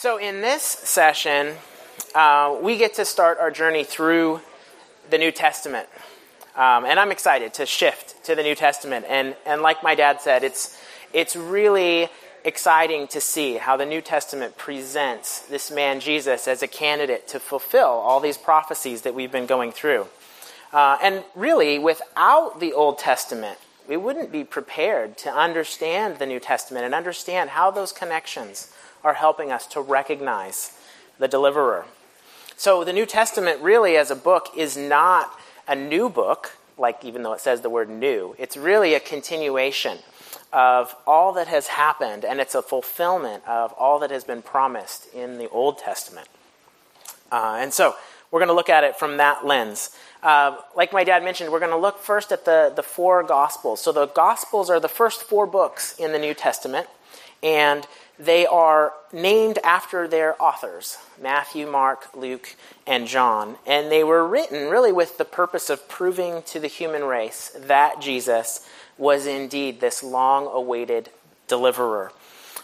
So in this session, we get to start our journey through the New Testament. And I'm excited to shift to the New Testament. And like my dad said, it's really exciting to see how the New Testament presents this man Jesus as a candidate to fulfill all these prophecies that we've been going through. And really, without the Old Testament, we wouldn't be prepared to understand the New Testament and understand how those connections are helping us to recognize the deliverer. So the New Testament really as a book is not a new book, like even though it says the word new. It's really a continuation of all that has happened, and it's a fulfillment of all that has been promised in the Old Testament. And so we're going to look at it from that lens. Like my dad mentioned, we're going to look first at the four Gospels. So the Gospels are the first four books in the New Testament, and they are named after their authors, Matthew, Mark, Luke, and John. And they were written really with the purpose of proving to the human race that Jesus was indeed this long-awaited deliverer.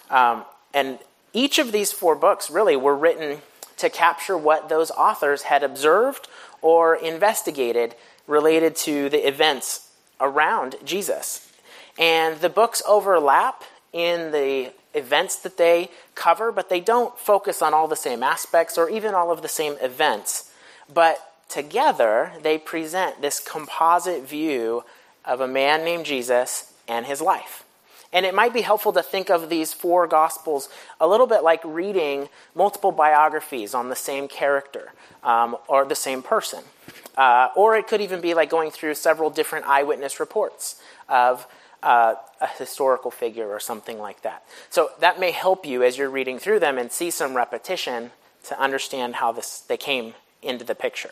And each of these four books really were written to capture what those authors had observed or investigated related to the events around Jesus. And the books overlap in the events that they cover, but they don't focus on all the same aspects or even all of the same events. But together, they present this composite view of a man named Jesus and his life. And it might be helpful to think of these four Gospels a little bit like reading multiple biographies on the same character or the same person. Or it could even be like going through several different eyewitness reports of a historical figure or something like that. So that may help you as you're reading through them and see some repetition to understand how they came into the picture.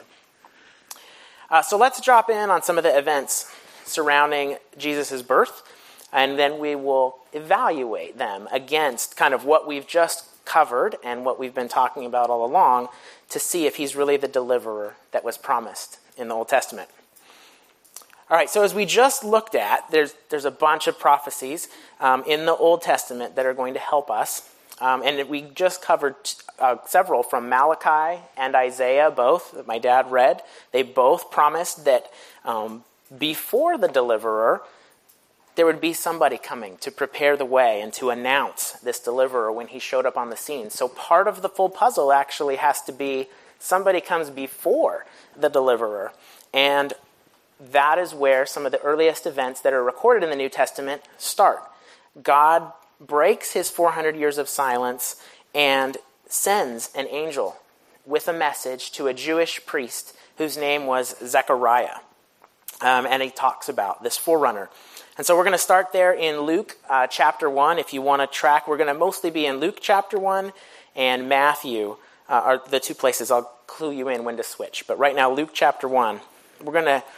So let's drop in on some of the events surrounding Jesus' birth, and then we will evaluate them against kind of what we've just covered and what we've been talking about all along to see if he's really the deliverer that was promised in the Old Testament. All right, so as we just looked at, there's a bunch of prophecies in the Old Testament that are going to help us. And we just covered several from Malachi and Isaiah, both, that my dad read. They both promised that before the deliverer, there would be somebody coming to prepare the way and to announce this deliverer when he showed up on the scene. So part of the full puzzle actually has to be somebody comes before the deliverer. And that is where some of the earliest events that are recorded in the New Testament start. God breaks his 400 years of silence and sends an angel with a message to a Jewish priest whose name was Zechariah. And he talks about this forerunner. And so we're going to start there in Luke chapter 1. If you want to track, we're going to mostly be in Luke chapter 1 and Matthew are the two places. I'll clue you in when to switch. But right now, Luke chapter 1. We're going to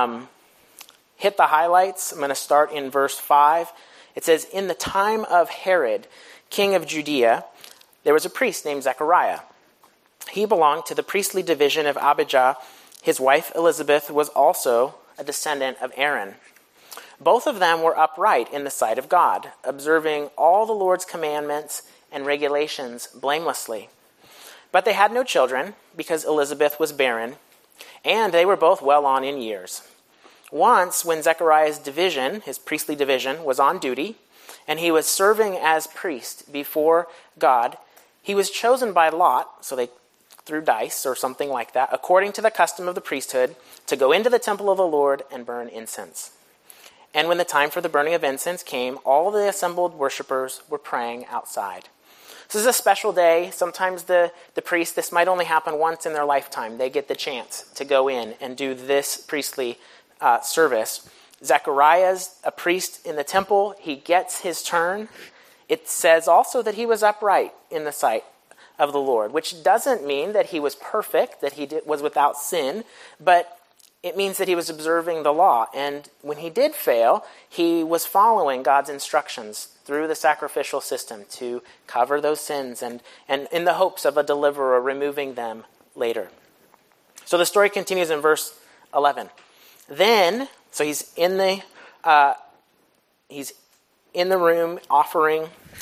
hit the highlights. I'm going to start in verse 5. It says, "In the time of Herod, king of Judea, there was a priest named Zechariah. He belonged to the priestly division of Abijah. His wife Elizabeth was also a descendant of Aaron. Both of them were upright in the sight of God, observing all the Lord's commandments and regulations blamelessly. But they had no children, because Elizabeth was barren, and they were both well on in years. Once, when Zechariah's division, his priestly division, was on duty, and he was serving as priest before God, he was chosen by lot," so they threw dice or something like that, "according to the custom of the priesthood, to go into the temple of the Lord and burn incense. And when the time for the burning of incense came, all the assembled worshipers were praying outside." This is a special day. Sometimes the priest, this might only happen once in their lifetime. They get the chance to go in and do this priestly service. Zechariah's a priest in the temple. He gets his turn. It says also that he was upright in the sight of the Lord, which doesn't mean that he was perfect, that he was without sin, but it means that he was observing the law. And when he did fail, he was following God's instructions through the sacrificial system to cover those sins and in the hopes of a deliverer removing them later. So the story continues in verse 11. Then, so he's in the room offering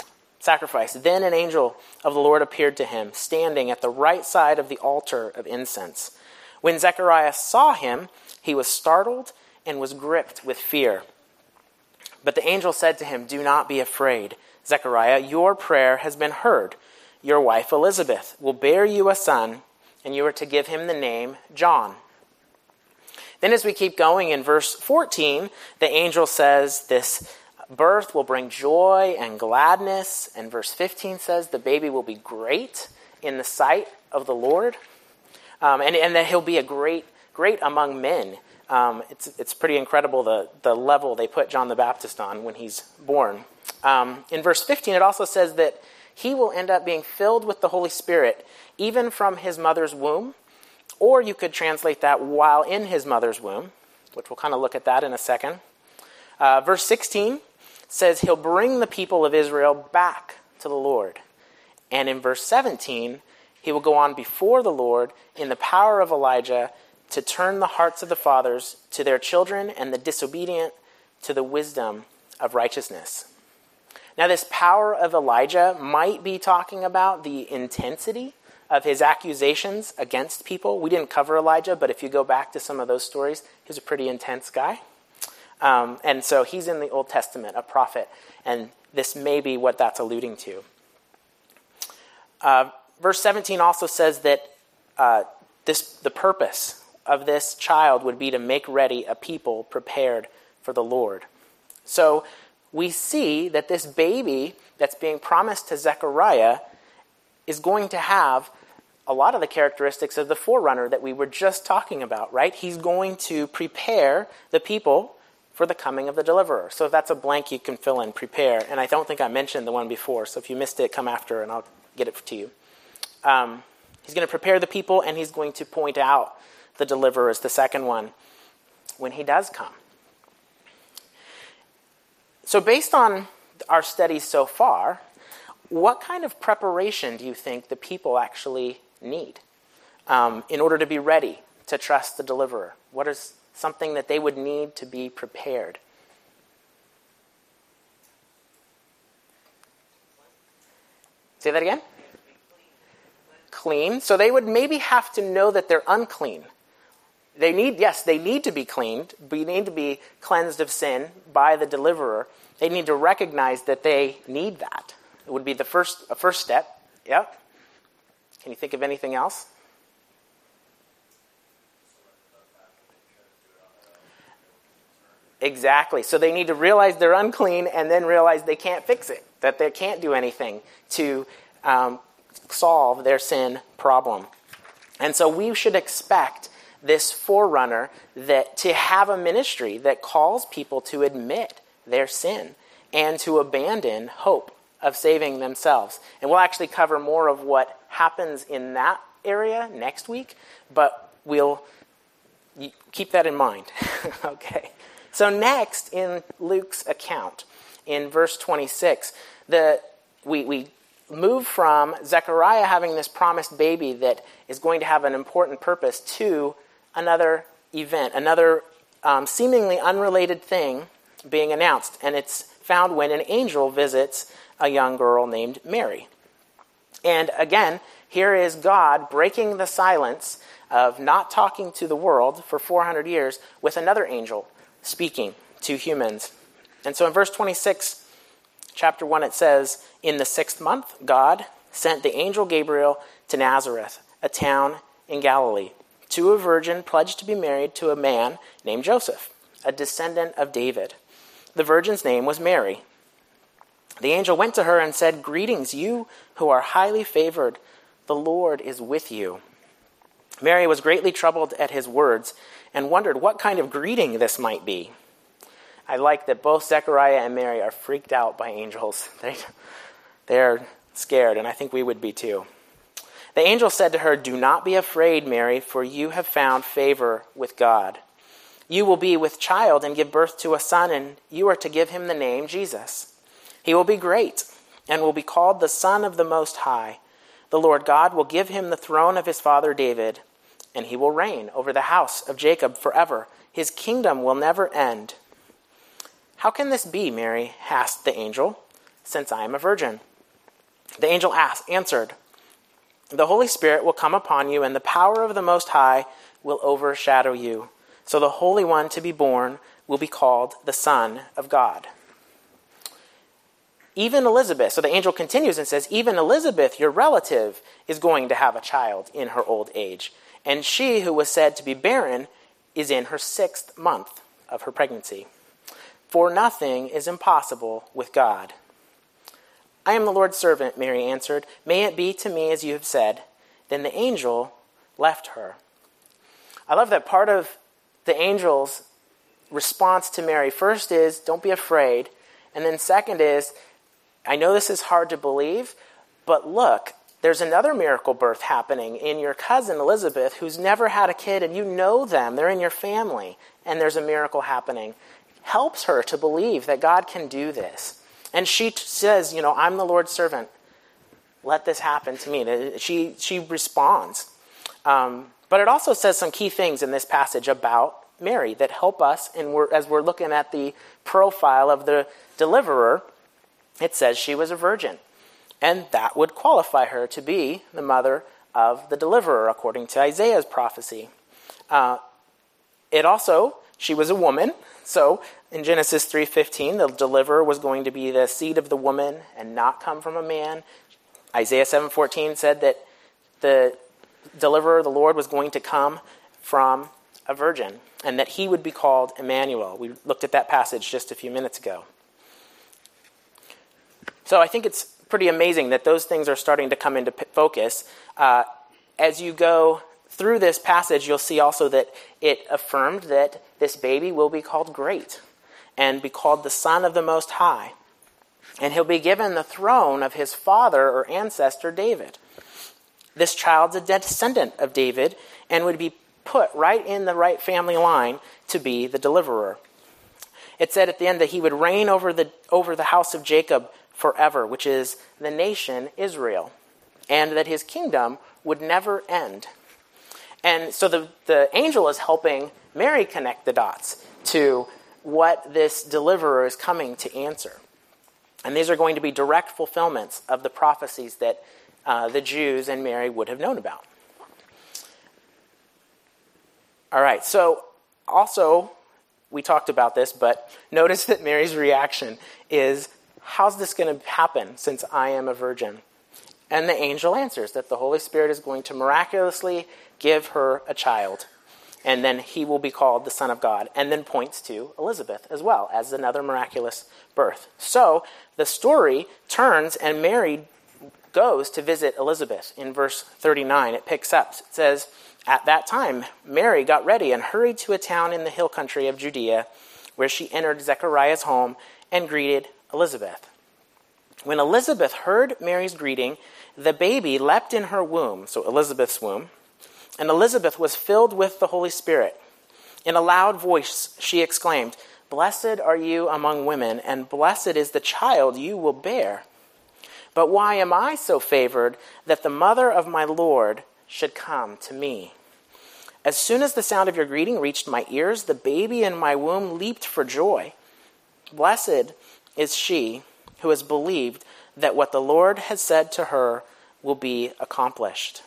sacrifice. Then an angel of the Lord appeared to him, standing at the right side of the altar of incense. When Zechariah saw him, he was startled and was gripped with fear. But the angel said to him, "Do not be afraid, Zechariah. Your prayer has been heard. Your wife Elizabeth will bear you a son, and you are to give him the name John." Then as we keep going in verse 14, the angel says this birth will bring joy and gladness. And verse 15 says the baby will be great in the sight of the Lord, and that he'll be a great among men. It's pretty incredible the level they put John the Baptist on when he's born. In verse 15, it also says that he will end up being filled with the Holy Spirit, even from his mother's womb. Or you could translate that while in his mother's womb, which we'll kind of look at that in a second. Verse 16 says he'll bring the people of Israel back to the Lord. And in verse 17, he will go on before the Lord in the power of Elijah to turn the hearts of the fathers to their children and the disobedient to the wisdom of righteousness. Now, this power of Elijah might be talking about the intensity of his accusations against people. We didn't cover Elijah, but if you go back to some of those stories, he was a pretty intense guy. And so he's in the Old Testament, a prophet, and this may be what that's alluding to. Verse 17 also says that the purpose of this child would be to make ready a people prepared for the Lord. So we see that this baby that's being promised to Zechariah is going to have a lot of the characteristics of the forerunner that we were just talking about, right? He's going to prepare the people for the coming of the deliverer. So if that's a blank, you can fill in prepare. And I don't think I mentioned the one before, so if you missed it, come after and I'll get it to you. He's going to prepare the people, and he's going to point out the deliverer as the second one when he does come. So based on our studies so far, what kind of preparation do you think the people actually need in order to be ready to trust the deliverer? What is something that they would need to be prepared? Say that again? Clean. So they would maybe have to know that they're unclean. They need to be cleaned. They need to be cleansed of sin by the deliverer. They need to recognize that they need that. It would be a first step. Yeah. Can you think of anything else? Exactly. So they need to realize they're unclean and then realize they can't fix it, that they can't do anything to solve their sin problem. And so we should expect this forerunner to have a ministry that calls people to admit their sin and to abandon hope of saving themselves. And we'll actually cover more of what happens in that area next week, but we'll keep that in mind. Okay. So next in Luke's account, in verse 26, we move from Zechariah having this promised baby that is going to have an important purpose to another event, another seemingly unrelated thing being announced. And it's found when an angel visits a young girl named Mary. And again, here is God breaking the silence of not talking to the world for 400 years with another angel speaking to humans. And so in verse 26, chapter 1, it says, "In the 6th month, God sent the angel Gabriel to Nazareth, a town in Galilee, to a virgin pledged to be married to a man named Joseph, a descendant of David. The virgin's name was Mary. The angel went to her and said, 'Greetings, you who are highly favored. The Lord is with you.' Mary was greatly troubled at his words and wondered what kind of greeting this might be." I like that both Zechariah and Mary are freaked out by angels. They're scared, and I think we would be too. The angel said to her, "Do not be afraid, Mary, for you have found favor with God. You will be with child and give birth to a son, and you are to give him the name Jesus. He will be great and will be called the Son of the Most High. The Lord God will give him the throne of his father David, and he will reign over the house of Jacob forever. His kingdom will never end." "How can this be, Mary?" asked the angel, "since I am a virgin?" The angel answered, "The Holy Spirit will come upon you, and the power of the Most High will overshadow you. So the Holy One to be born will be called the Son of God." Even Elizabeth, so the angel continues and says, "Even Elizabeth, your relative, is going to have a child in her old age. And she who was said to be barren is in her 6th month of her pregnancy. For nothing is impossible with God." "I am the Lord's servant," Mary answered. "May it be to me as you have said." Then the angel left her. I love that part of the angel's response to Mary first is, don't be afraid. And then second is, I know this is hard to believe, but look, there's another miracle birth happening in your cousin Elizabeth, who's never had a kid, and you know them. They're in your family, and there's a miracle happening. Helps her to believe that God can do this. And she says, I'm the Lord's servant. Let this happen to me. She responds. But it also says some key things in this passage about Mary that help us, and as we're looking at the profile of the deliverer, it says she was a virgin. And that would qualify her to be the mother of the deliverer, according to Isaiah's prophecy. She was a woman. So in Genesis 3:15, the deliverer was going to be the seed of the woman and not come from a man. Isaiah 7:14 said that the deliverer, the Lord, was going to come from a virgin and that he would be called Emmanuel. We looked at that passage just a few minutes ago. So I think it's pretty amazing that those things are starting to come into focus. As you go through this passage, you'll see also that it affirmed that this baby will be called great and be called the Son of the Most High. And he'll be given the throne of his father or ancestor David. This child's a descendant of David and would be put right in the right family line to be the deliverer. It said at the end that he would reign over the house of Jacob forever, which is the nation Israel, and that his kingdom would never end. And so the angel is helping Mary connect the dots to what this deliverer is coming to answer. And these are going to be direct fulfillments of the prophecies that the Jews and Mary would have known about. All right, so also, we talked about this, but notice that Mary's reaction is, how's this going to happen since I am a virgin? And the angel answers that the Holy Spirit is going to miraculously give her a child, and then he will be called the Son of God, and then points to Elizabeth as well as another miraculous birth. So the story turns, and Mary goes to visit Elizabeth. In verse 39, it picks up. It says, "At that time, Mary got ready and hurried to a town in the hill country of Judea, where she entered Zechariah's home and greeted Elizabeth. When Elizabeth heard Mary's greeting, the baby leapt in her womb," so Elizabeth's womb, "and Elizabeth was filled with the Holy Spirit. In a loud voice she exclaimed, 'Blessed are you among women, and blessed is the child you will bear. But why am I so favored that the mother of my Lord should come to me? As soon as the sound of your greeting reached my ears, the baby in my womb leaped for joy. Blessed is she who has believed that what the Lord has said to her will be accomplished.'"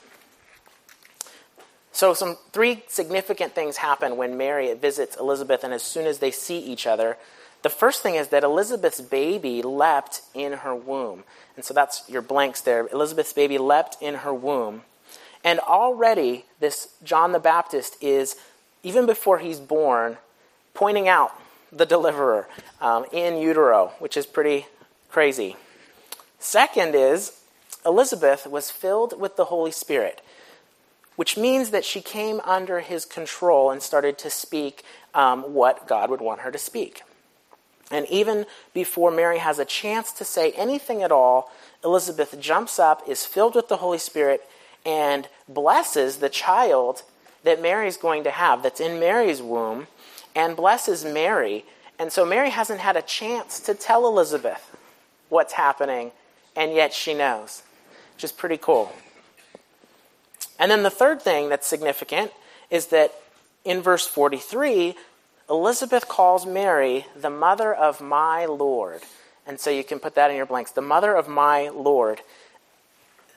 So three significant things happen when Mary visits Elizabeth, and as soon as they see each other. The first thing is that Elizabeth's baby leapt in her womb. And so that's your blanks there. Elizabeth's baby leapt in her womb. And already this John the Baptist is, even before he's born, pointing out the deliverer in utero, which is pretty crazy. Second is, Elizabeth was filled with the Holy Spirit, which means that she came under his control and started to speak what God would want her to speak. And even before Mary has a chance to say anything at all, Elizabeth jumps up, is filled with the Holy Spirit, and blesses the child that Mary's going to have, that's in Mary's womb, and blesses Mary. And so Mary hasn't had a chance to tell Elizabeth what's happening, and yet she knows, which is pretty cool. And then the third thing that's significant is that in verse 43, Elizabeth calls Mary the mother of my Lord. And so you can put that in your blanks, the mother of my Lord.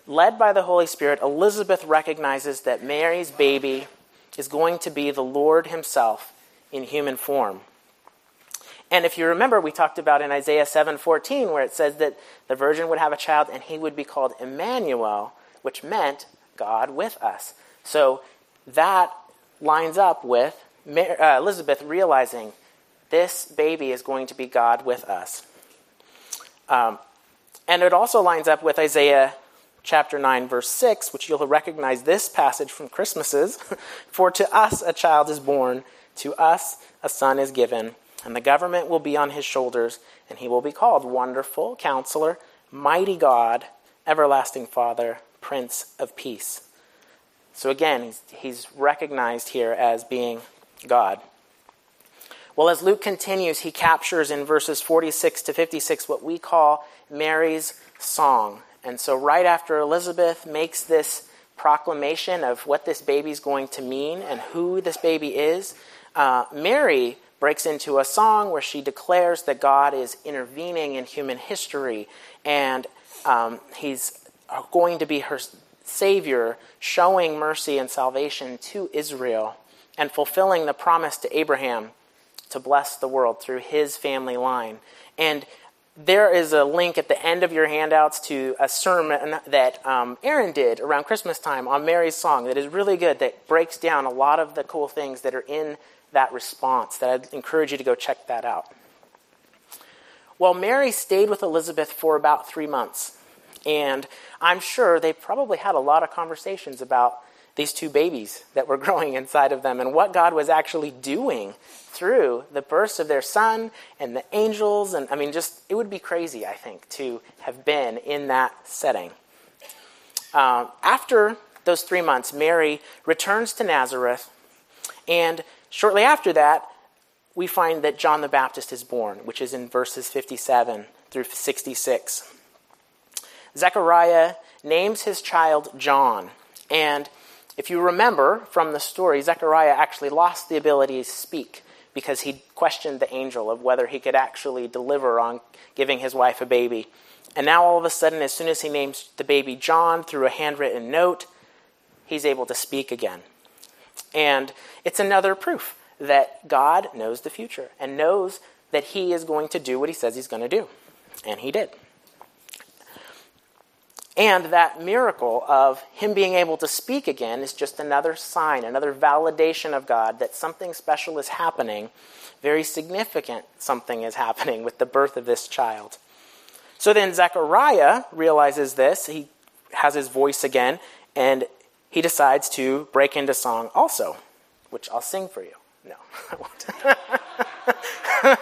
led by the Holy Spirit, Elizabeth recognizes that Mary's baby is going to be the Lord himself in human form. And if you remember, we talked about in Isaiah 7:14, where it says that the virgin would have a child and he would be called Emmanuel, which meant God with us. So that lines up with Elizabeth realizing this baby is going to be God with us. And it also lines up with Isaiah chapter 9, verse 6, which you'll recognize this passage from Christmases. For to us a child is born, to us a son is given, and the government will be on his shoulders, and he will be called Wonderful Counselor, Mighty God, Everlasting Father, Prince of Peace. So again, he's recognized here as being God. Well, as Luke continues, he captures in verses 46 to 56 what we call Mary's song. And so right after Elizabeth makes this proclamation of what this baby's going to mean and who this baby is, Mary breaks into a song where she declares that God is intervening in human history and he's going to be her Savior, showing mercy and salvation to Israel and fulfilling the promise to Abraham to bless the world through his family line. And there is a link at the end of your handouts to a sermon that Aaron did around Christmas time on Mary's song that is really good, that breaks down a lot of the cool things that are in that response, that I'd encourage you to go check that out. Well, Mary stayed with Elizabeth for about 3 months, and I'm sure they probably had a lot of conversations about these two babies that were growing inside of them and what God was actually doing through the birth of their son and the angels. And I mean, just, it would be crazy, I think, to have been in that setting. After those 3 months, Mary returns to Nazareth, and shortly after that, we find that John the Baptist is born, which is in verses 57 through 66. Zechariah names his child John, and if you remember from the story, Zechariah actually lost the ability to speak because he questioned the angel of whether he could actually deliver on giving his wife a baby. And now all of a sudden, as soon as he names the baby John through a handwritten note, he's able to speak again. And it's another proof that God knows the future and knows that he is going to do what he says he's going to do. And he did. And that miracle of him being able to speak again is just another sign, another validation of God that something special is happening, very significant something is happening with the birth of this child. So then Zechariah realizes this, he has his voice again, and he decides to break into song also, which I'll sing for you. No, I won't.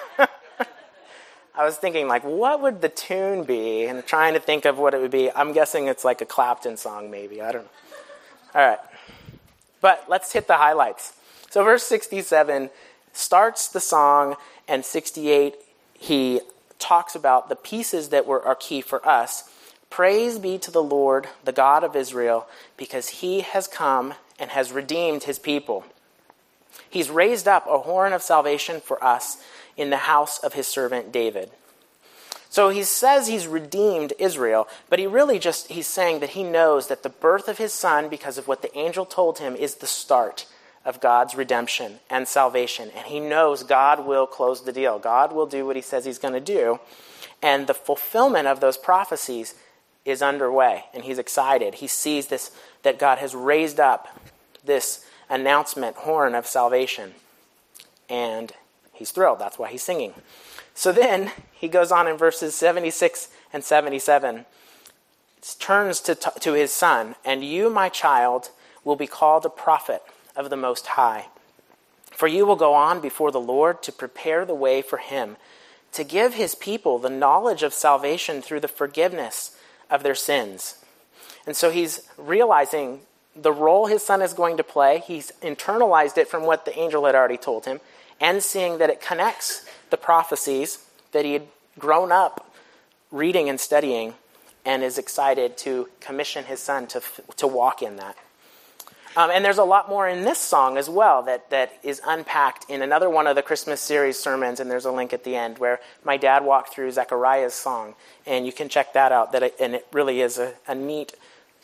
I was thinking, like, what would the tune be? And trying to think of what it would be. I'm guessing it's like a Clapton song, maybe. I don't know. All right. But let's hit the highlights. So verse 67 starts the song, and 68, he talks about the pieces that are key for us. Praise be to the Lord, the God of Israel, because he has come and has redeemed his people. He's raised up a horn of salvation for us in the house of his servant David. So he says he's redeemed Israel, but he's saying that he knows that the birth of his son, because of what the angel told him, is the start of God's redemption and salvation. And he knows God will close the deal. God will do what he says he's going to do. And the fulfillment of those prophecies is underway, and he's excited. He sees this, that God has raised up this announcement, horn of salvation. And he's thrilled. That's why he's singing. So then he goes on in verses 76 and 77. It turns to his son, and you, my child, will be called a prophet of the Most High. For you will go on before the Lord to prepare the way for him, to give his people the knowledge of salvation through the forgiveness of their sins. And so he's realizing the role his son is going to play. He's internalized it from what the angel had already told him, and seeing that it connects the prophecies that he had grown up reading and studying, and is excited to commission his son to walk in that. And there's a lot more in this song as well that is unpacked in another one of the Christmas series sermons, and there's a link at the end where my dad walked through Zechariah's song, and you can check that out. And it really is a neat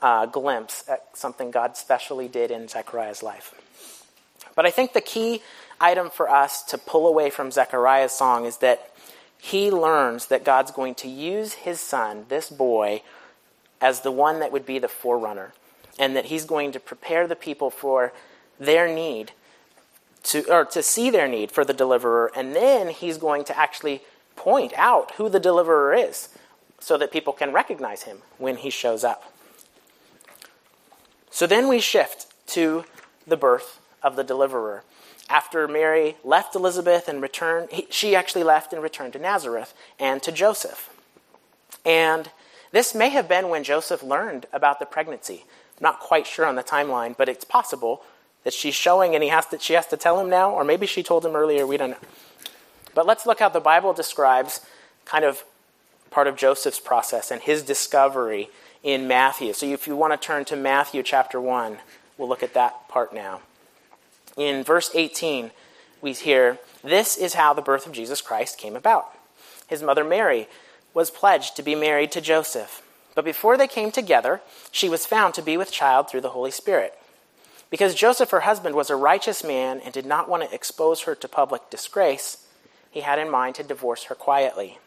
glimpse at something God specially did in Zechariah's life. But I think the key item for us to pull away from Zechariah's song is that he learns that God's going to use his son, this boy, as the one that would be the forerunner, and that he's going to prepare the people for their need, to see their need for the deliverer, and then he's going to actually point out who the deliverer is so that people can recognize him when he shows up. So then we shift to the birth of the deliverer. After Mary left Elizabeth and returned, she actually left and returned to Nazareth and to Joseph. And this may have been when Joseph learned about the pregnancy. I'm not quite sure on the timeline, but it's possible that she's showing and she has to tell him now, or maybe she told him earlier, we don't know. But let's look how the Bible describes kind of part of Joseph's process and his discovery in Matthew. So if you want to turn to Matthew chapter 1, we'll look at that part now. In verse 18, we hear, "This is how the birth of Jesus Christ came about. His mother Mary was pledged to be married to Joseph. But before they came together, she was found to be with child through the Holy Spirit. Because Joseph, her husband, was a righteous man and did not want to expose her to public disgrace, he had in mind to divorce her quietly."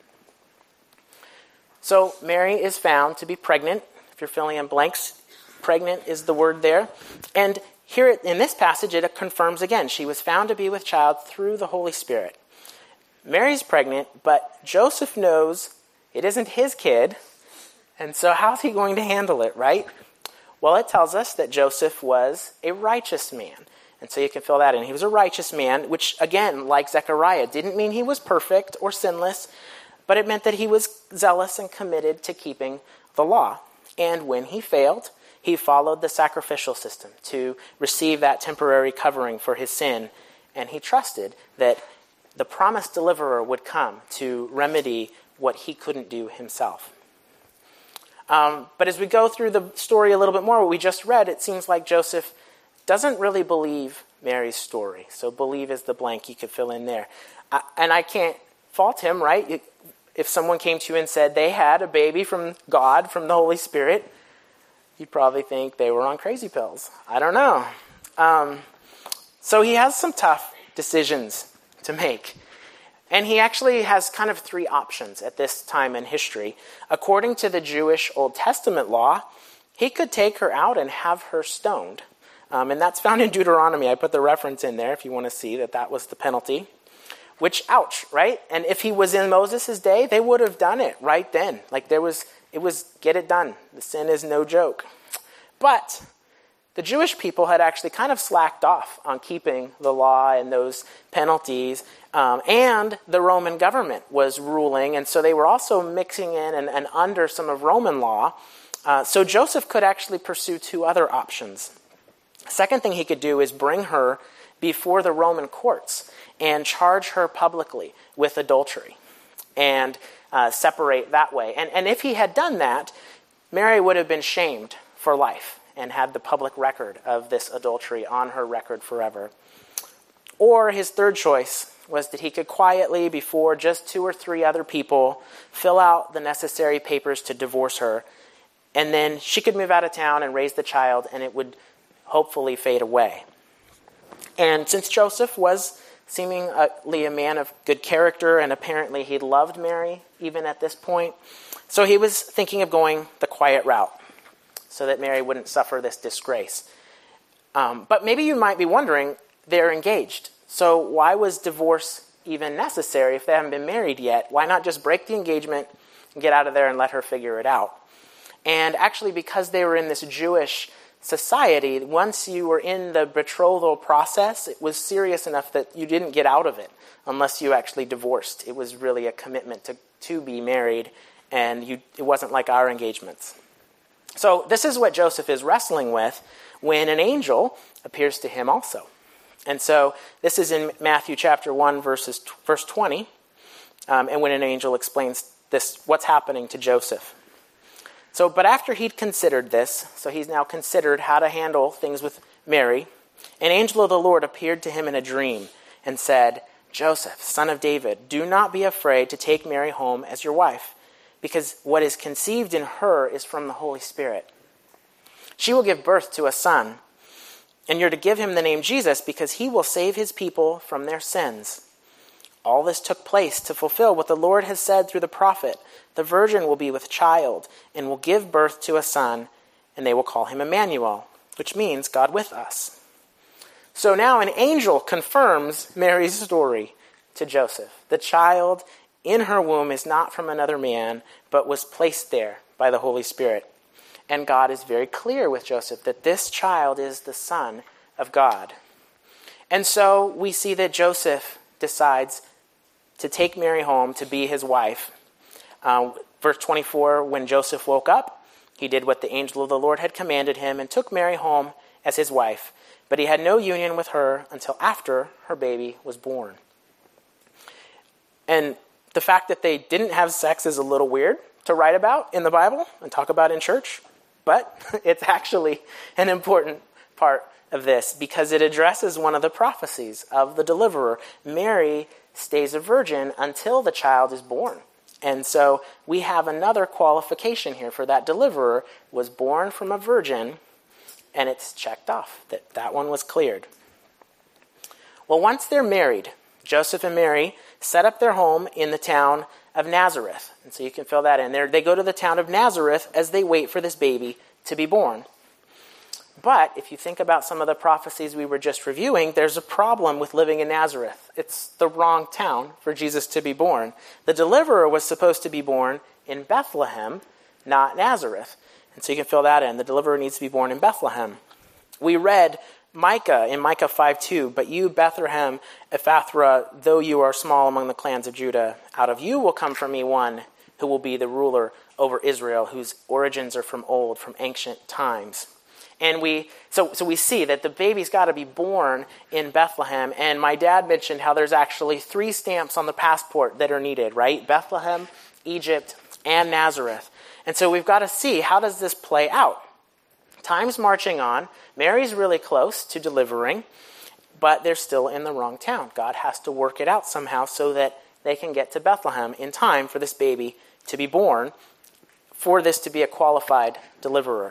So Mary is found to be pregnant. If you're filling in blanks, pregnant is the word there. And here in this passage, it confirms again, she was found to be with child through the Holy Spirit. Mary's pregnant, but Joseph knows it isn't his kid. And so how's he going to handle it, right? Well, it tells us that Joseph was a righteous man. And so you can fill that in. He was a righteous man, which, again, like Zechariah, didn't mean he was perfect or sinless, but it meant that he was zealous and committed to keeping the law. And when he failed, he followed the sacrificial system to receive that temporary covering for his sin, and he trusted that the promised deliverer would come to remedy what he couldn't do himself. But as we go through the story a little bit more, what we just read, it seems like Joseph doesn't really believe Mary's story. So believe is the blank you could fill in there. And I can't fault him, right? If someone came to you and said they had a baby from God, from the Holy Spirit, you'd probably think they were on crazy pills. I don't know. So he has some tough decisions to make. And he actually has kind of three options at this time in history. According to the Jewish Old Testament law, he could take her out and have her stoned. And that's found in Deuteronomy. I put the reference in there if you want to see that was the penalty. Which, ouch, right? And if he was in Moses' day, they would have done it right then. It was get it done. The sin is no joke. But the Jewish people had actually kind of slacked off on keeping the law and those penalties. And the Roman government was ruling, and so they were also mixing in and under some of Roman law. So Joseph could actually pursue two other options. Second thing he could do is bring her before the Roman courts and charge her publicly with adultery and separate that way. And if he had done that, Mary would have been shamed for life and had the public record of this adultery on her record forever. Or his third choice was that he could quietly, before just 2 or 3 other people, fill out the necessary papers to divorce her, and then she could move out of town and raise the child, and it would hopefully fade away. And since Joseph was seemingly a man of good character, and apparently he loved Mary even at this point, so he was thinking of going the quiet route so that Mary wouldn't suffer this disgrace. But maybe you might be wondering, they're engaged. So why was divorce even necessary if they haven't been married yet? Why not just break the engagement and get out of there and let her figure it out? And actually, because they were in this Jewish society, once you were in the betrothal process, it was serious enough that you didn't get out of it unless you actually divorced. It was really a commitment to be married, and it wasn't like our engagements. So this is what Joseph is wrestling with when an angel appears to him also. And so this is in Matthew chapter 1, verse 20, and when an angel explains this, what's happening to Joseph. So, but after he'd considered this, so he's now considered how to handle things with Mary, an angel of the Lord appeared to him in a dream and said, "Joseph, son of David, do not be afraid to take Mary home as your wife, because what is conceived in her is from the Holy Spirit. She will give birth to a son, and you're to give him the name Jesus because he will save his people from their sins. All this took place to fulfill what the Lord has said through the prophet. The virgin will be with child and will give birth to a son, and they will call him Emmanuel, which means God with us. So now an angel confirms Mary's story to Joseph. The child in her womb is not from another man, but was placed there by the Holy Spirit. And God is very clear with Joseph that this child is the Son of God. And so we see that Joseph decides to take Mary home to be his wife. Verse 24, when Joseph woke up, he did what the angel of the Lord had commanded him and took Mary home as his wife. But he had no union with her until after her baby was born. And the fact that they didn't have sex is a little weird to write about in the Bible and talk about in church. But it's actually an important part of this because it addresses one of the prophecies of the deliverer. Mary stays a virgin until the child is born. And so we have another qualification here for that deliverer was born from a virgin, and it's checked off that one was cleared. Well, once they're married, Joseph and Mary set up their home in the town of Nazareth. And so you can fill that in there. They go to the town of Nazareth as they wait for this baby to be born. But if you think about some of the prophecies we were just reviewing, there's a problem with living in Nazareth. It's the wrong town for Jesus to be born. The deliverer was supposed to be born in Bethlehem, not Nazareth. And so you can fill that in. The deliverer needs to be born in Bethlehem. We read Micah in Micah 5:2, but you, Bethlehem Ephrathah, though you are small among the clans of Judah, out of you will come from me one who will be the ruler over Israel, whose origins are from old, from ancient times. And so we see that the baby's got to be born in Bethlehem. And my dad mentioned how there's actually 3 stamps on the passport that are needed, right? Bethlehem, Egypt, and Nazareth. And so we've got to see, how does this play out? Time's marching on. Mary's really close to delivering, but they're still in the wrong town. God has to work it out somehow so that they can get to Bethlehem in time for this baby to be born, for this to be a qualified deliverer.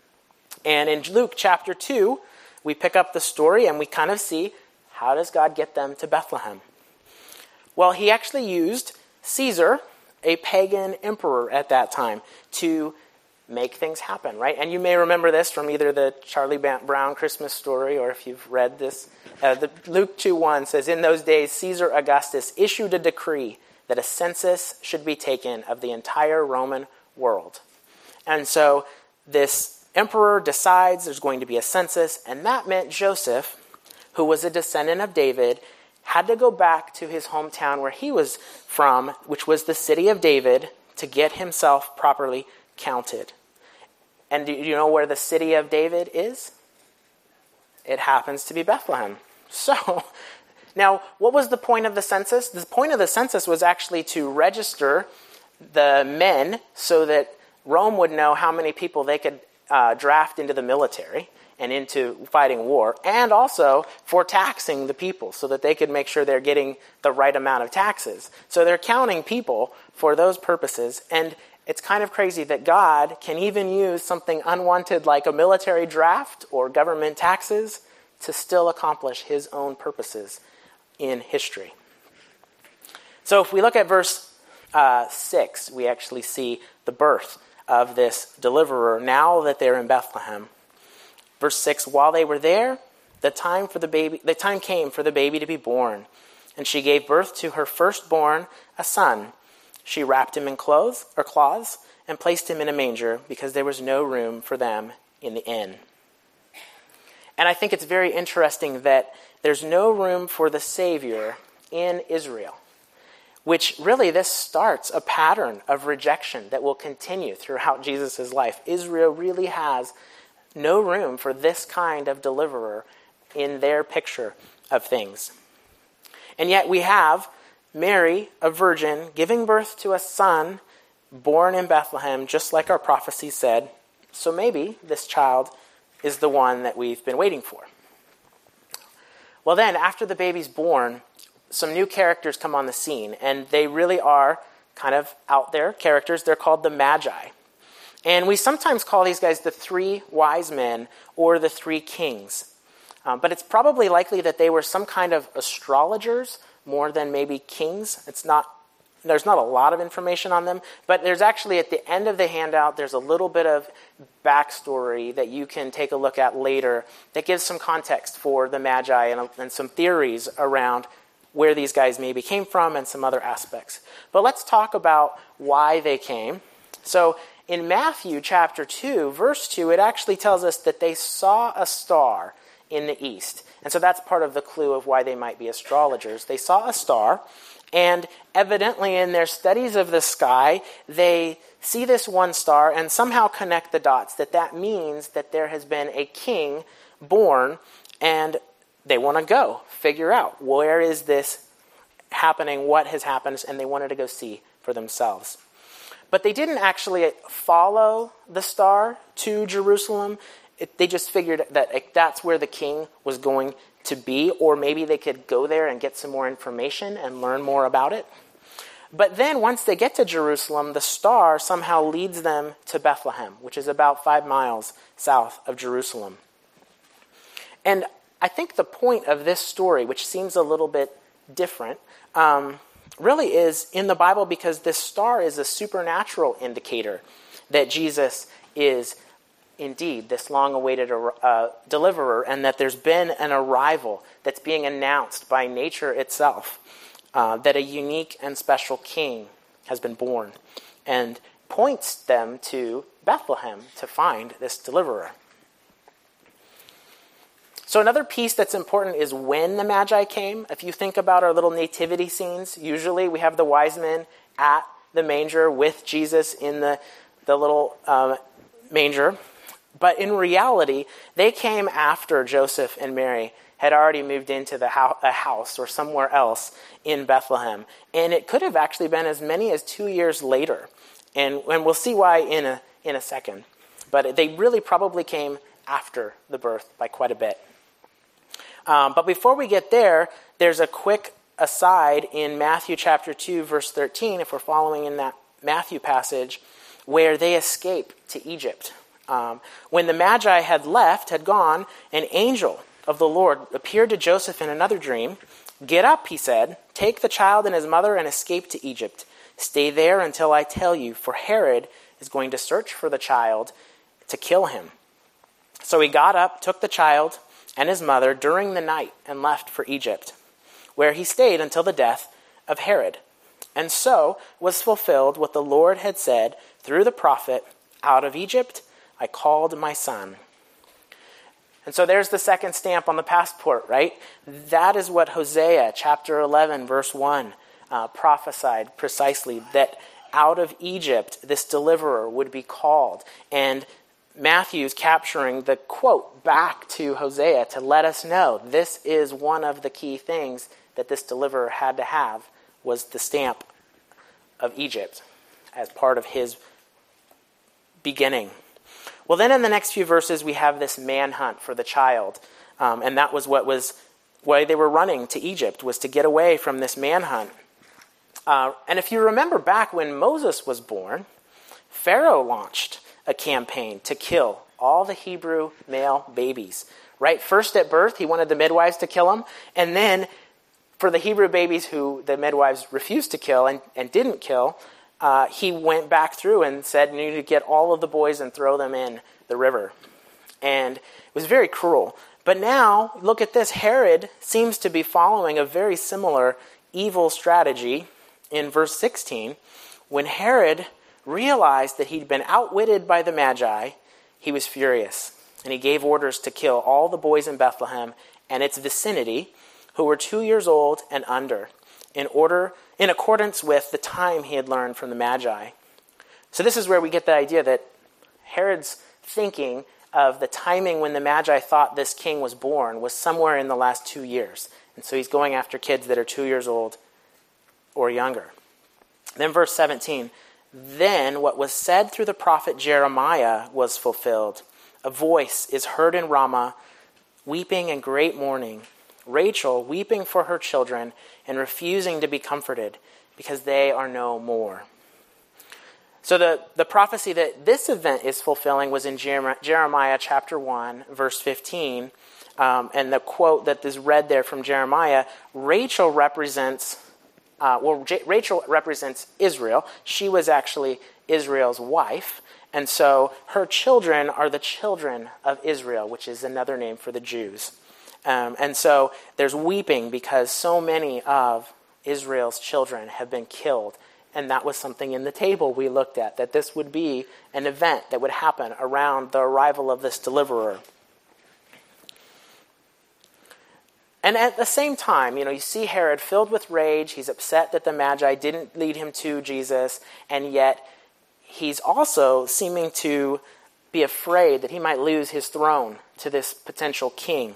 And in Luke chapter 2, we pick up the story and we kind of see, how does God get them to Bethlehem? Well, he actually used Caesar, a pagan emperor at that time, to make things happen, right? And you may remember this from either the Charlie Brown Christmas story, or if you've read this. Luke 2:1 says, in those days, Caesar Augustus issued a decree that a census should be taken of the entire Roman world. And so this emperor decides there's going to be a census, and that meant Joseph, who was a descendant of David, had to go back to his hometown where he was from, which was the city of David, to get himself properly counted. And do you know where the city of David is? It happens to be Bethlehem. So, now, what was the point of the census? The point of the census was actually to register the men so that Rome would know how many people they could draft into the military and into fighting war, and also for taxing the people so that they could make sure they're getting the right amount of taxes. So they're counting people for those purposes, and it's kind of crazy that God can even use something unwanted like a military draft or government taxes to still accomplish his own purposes in history. So if we look at verse 6, we actually see the birth of this deliverer now that they're in Bethlehem. Verse 6, while they were there, the time came for the baby to be born, and she gave birth to her firstborn, a son. She wrapped him in cloths and placed him in a manger because there was no room for them in the inn. And I think it's very interesting that there's no room for the Savior in Israel, which really this starts a pattern of rejection that will continue throughout Jesus' life. Israel really has no room for this kind of deliverer in their picture of things. And yet we have Mary, a virgin, giving birth to a son born in Bethlehem, just like our prophecy said. So maybe this child is the one that we've been waiting for. Well then, after the baby's born, some new characters come on the scene, and they really are kind of out there characters. They're called the Magi. And we sometimes call these guys the 3 wise men or the 3 kings. But it's probably likely that they were some kind of astrologers more than maybe kings. There's not a lot of information on them, but there's actually at the end of the handout, there's a little bit of backstory that you can take a look at later that gives some context for the Magi and some theories around where these guys maybe came from and some other aspects. But let's talk about why they came. So in Matthew chapter 2, verse 2, it actually tells us that they saw a star in the east. And so that's part of the clue of why they might be astrologers. They saw a star, and evidently in their studies of the sky, they see this one star and somehow connect the dots, that means that there has been a king born, and they want to go figure out where is this happening, what has happened, and they wanted to go see for themselves. But they didn't actually follow the star to Jerusalem. They just figured that that's where the king was going to be, or maybe they could go there and get some more information and learn more about it. But then once they get to Jerusalem, the star somehow leads them to Bethlehem, which is about 5 miles south of Jerusalem. And I think the point of this story, which seems a little bit different, really is in the Bible, because this star is a supernatural indicator that Jesus is indeed this long-awaited deliverer, and that there's been an arrival that's being announced by nature itself, that a unique and special king has been born, and points them to Bethlehem to find this deliverer. So another piece that's important is when the Magi came. If you think about our little nativity scenes, usually we have the wise men at the manger with Jesus in the little manger. But in reality, they came after Joseph and Mary had already moved into a house or somewhere else in Bethlehem. And it could have actually been as many as 2 years later. And we'll see why in a second. But they really probably came after the birth by quite a bit. But before we get there, there's a quick aside in Matthew chapter 2, verse 13, if we're following in that Matthew passage, where they escape to Egypt. When the Magi had gone, an angel of the Lord appeared to Joseph in another dream. "Get up," he said, "take the child and his mother and escape to Egypt. Stay there until I tell you, for Herod is going to search for the child to kill him." So he got up, took the child and his mother during the night, and left for Egypt, where he stayed until the death of Herod. And so was fulfilled what the Lord had said through the prophet, "Out of Egypt I called my son." And so there's the second stamp on the passport, right? That is what Hosea chapter 11, verse 1 prophesied precisely, that out of Egypt this deliverer would be called. And Matthew's capturing the quote back to Hosea to let us know this is one of the key things that this deliverer had to have, was the stamp of Egypt as part of his beginning. Well, then in the next few verses, we have this manhunt for the child. And that was why they were running to Egypt, was to get away from this manhunt. And if you remember back when Moses was born, Pharaoh launched a campaign to kill all the Hebrew male babies. Right? First at birth, he wanted the midwives to kill them. And then for the Hebrew babies who the midwives refused to kill and didn't kill, he went back through and said you need to get all of the boys and throw them in the river. And it was very cruel. But now, look at this. Herod seems to be following a very similar evil strategy in verse 16. When Herod realized that he'd been outwitted by the Magi, he was furious. And he gave orders to kill all the boys in Bethlehem and its vicinity who were 2 years old and under, in accordance with the time he had learned from the Magi. So this is where we get the idea that Herod's thinking of the timing when the Magi thought this king was born was somewhere in the last 2 years. And so he's going after kids that are 2 years old or younger. Then verse 17, "Then what was said through the prophet Jeremiah was fulfilled. A voice is heard in Ramah, weeping and great mourning. Rachel weeping for her children and refusing to be comforted because they are no more." So the prophecy that this event is fulfilling was in Jeremiah chapter 1, verse 15. And the quote that is read there from Jeremiah, Rachel represents Israel. She was actually Israel's wife. And so her children are the children of Israel, which is another name for the Jews. And so there's weeping because so many of Israel's children have been killed. And that was something in the table we looked at, that this would be an event that would happen around the arrival of this deliverer. And at the same time, you see Herod filled with rage. He's upset that the Magi didn't lead him to Jesus, and yet he's also seeming to be afraid that he might lose his throne to this potential king.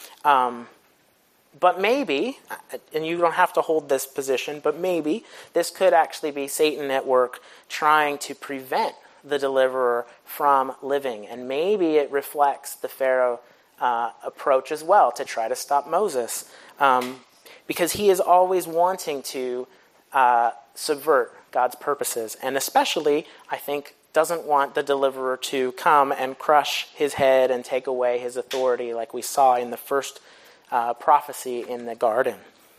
But maybe, and you don't have to hold this position, but maybe this could actually be Satan at work trying to prevent the deliverer from living. And maybe it reflects the Pharaoh approach as well to try to stop Moses. Because he is always wanting to subvert God's purposes. And especially, I think, doesn't want the deliverer to come and crush his head and take away his authority like we saw in the first prophecy in the garden.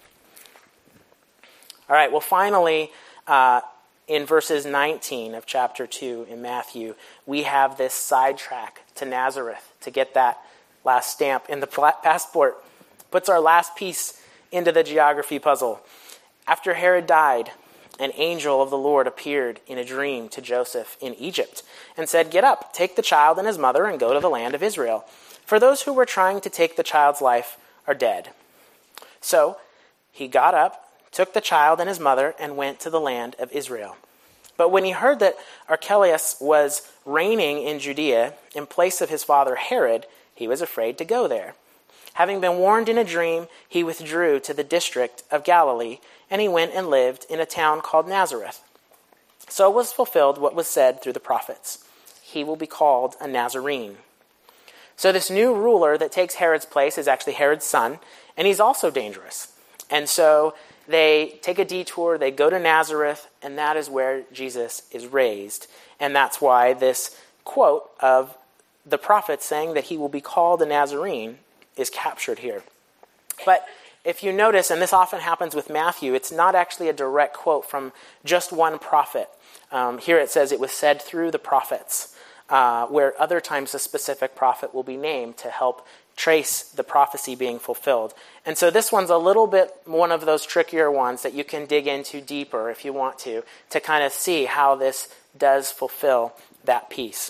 All right, well, finally, in verses 19 of chapter 2 in Matthew, we have this sidetrack to Nazareth to get that last stamp in the passport. Puts our last piece into the geography puzzle. After Herod died, an angel of the Lord appeared in a dream to Joseph in Egypt and said, "Get up, take the child and his mother and go to the land of Israel. For those who were trying to take the child's life are dead." So he got up, took the child and his mother, and went to the land of Israel. But when he heard that Archelaus was reigning in Judea in place of his father Herod, he was afraid to go there. Having been warned in a dream, he withdrew to the district of Galilee, and he went and lived in a town called Nazareth. So was fulfilled what was said through the prophets. He will be called a Nazarene. So this new ruler that takes Herod's place is actually Herod's son, and he's also dangerous. And so they take a detour, they go to Nazareth, and that is where Jesus is raised. And that's why this quote of the prophet saying that he will be called a Nazarene is captured here. But if you notice, and this often happens with Matthew, it's not actually a direct quote from just one prophet. Here it says it was said through the prophets. Where other times a specific prophet will be named to help trace the prophecy being fulfilled. And so this one's a little bit one of those trickier ones that you can dig into deeper if you want to kind of see how this does fulfill that piece.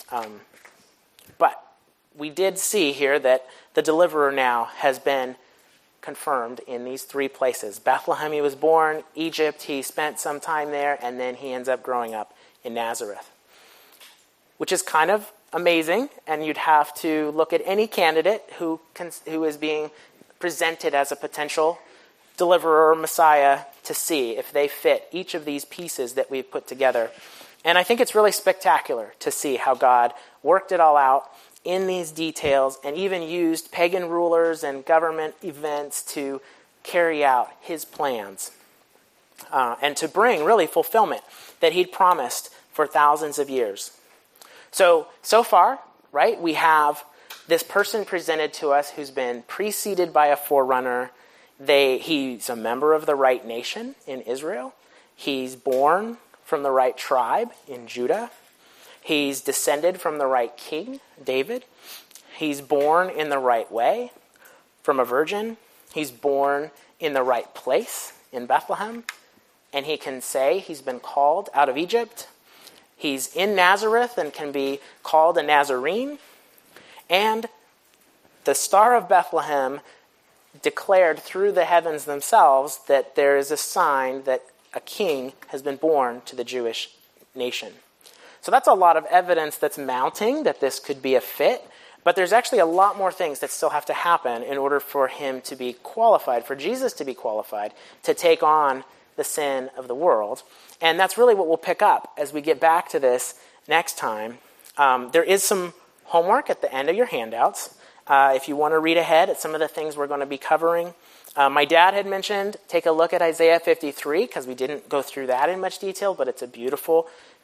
But we did see here that the deliverer now has been confirmed in these three places. Bethlehem, he was born. Egypt, he spent some time there. And then he ends up growing up in Nazareth, which is kind of amazing, and you'd have to look at any candidate who is being presented as a potential deliverer or Messiah to see if they fit each of these pieces that we've put together. And I think it's really spectacular to see how God worked it all out in these details and even used pagan rulers and government events to carry out his plans and to bring really fulfillment that he'd promised for thousands of years. So far, right, we have this person presented to us who's been preceded by a forerunner. He's a member of the right nation in Israel. He's born from the right tribe in Judah. He's descended from the right king, David. He's born in the right way from a virgin. He's born in the right place in Bethlehem. And he can say he's been called out of Egypt. He's in Nazareth and can be called a Nazarene. And the Star of Bethlehem declared through the heavens themselves that there is a sign that a king has been born to the Jewish nation. So that's a lot of evidence that's mounting that this could be a fit. But there's actually a lot more things that still have to happen in order for him to be qualified, for Jesus to be qualified, to take on the sin of the world. And that's really what we'll pick up as we get back to this next time. There is some homework at the end of your handouts. If you want to read ahead at some of the things we're going to be covering. My dad had mentioned, take a look at Isaiah 53, because we didn't go through that in much detail, but it's a beautiful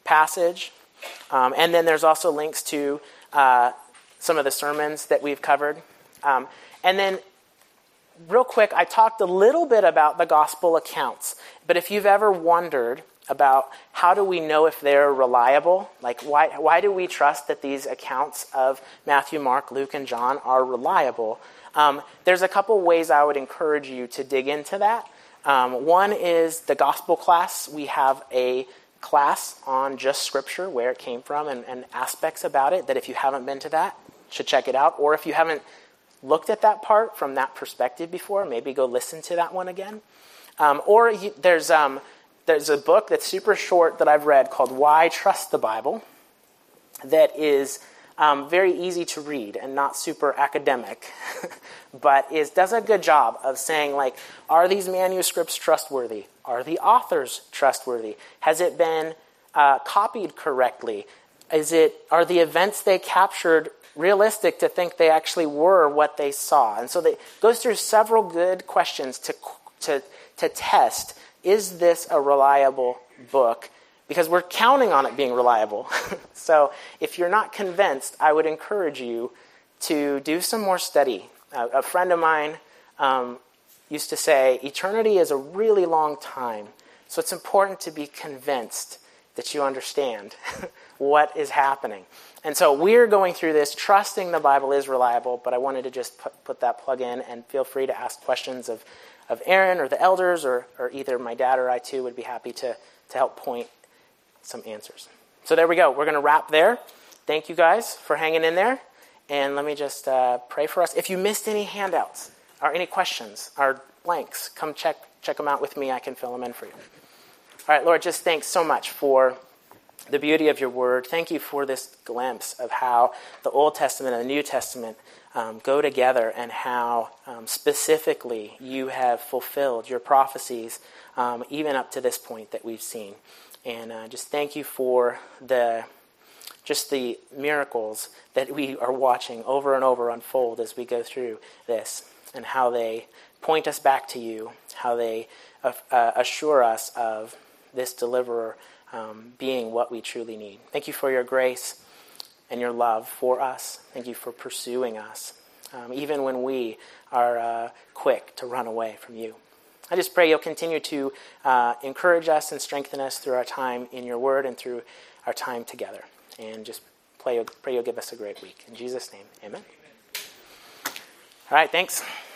passage. And then there's also links to some of the sermons that we've covered. And then real quick, I talked a little bit about the gospel accounts. But if you've ever wondered about how do we know if they're reliable, like why do we trust that these accounts of Matthew, Mark, Luke, and John are reliable, there's a couple ways I would encourage you to dig into that. One is the gospel class. We have a class on just Scripture, where it came from, and aspects about it, that if you haven't been to that, should check it out. Or if you haven't looked at that part from that perspective before, maybe go listen to that one again. There's a book that's super short that I've read called Why Trust the Bible that is very easy to read and not super academic, but does a good job of saying, like, are these manuscripts trustworthy? Are the authors trustworthy? Has it been copied correctly? Are the events they captured realistic to think they actually were what they saw? And so it goes through several good questions to test, is this a reliable book? Because we're counting on it being reliable. So if you're not convinced, I would encourage you to do some more study. A friend of mine used to say, eternity is a really long time. So it's important to be convinced that you understand what is happening. And so we're going through this, trusting the Bible is reliable, but I wanted to just put that plug in, and feel free to ask questions of Aaron or the elders, or either my dad or I too would be happy to help point some answers. So there we go. We're going to wrap there. Thank you guys for hanging in there. And let me just pray for us. If you missed any handouts or any questions or blanks, come check them out with me. I can fill them in for you. All right, Lord, just thanks so much for the beauty of your word. Thank you for this glimpse of how the Old Testament and the New Testament go together, and how specifically you have fulfilled your prophecies even up to this point that we've seen. And just thank you for the miracles that we are watching over and over unfold as we go through this, and how they point us back to you, how they assure us of this deliverer being what we truly need. Thank you for your grace and your love for us. Thank you for pursuing us, even when we are quick to run away from you. I just pray you'll continue to encourage us and strengthen us through our time in your word and through our time together. And just pray you'll give us a great week. In Jesus' name, amen. All right, thanks.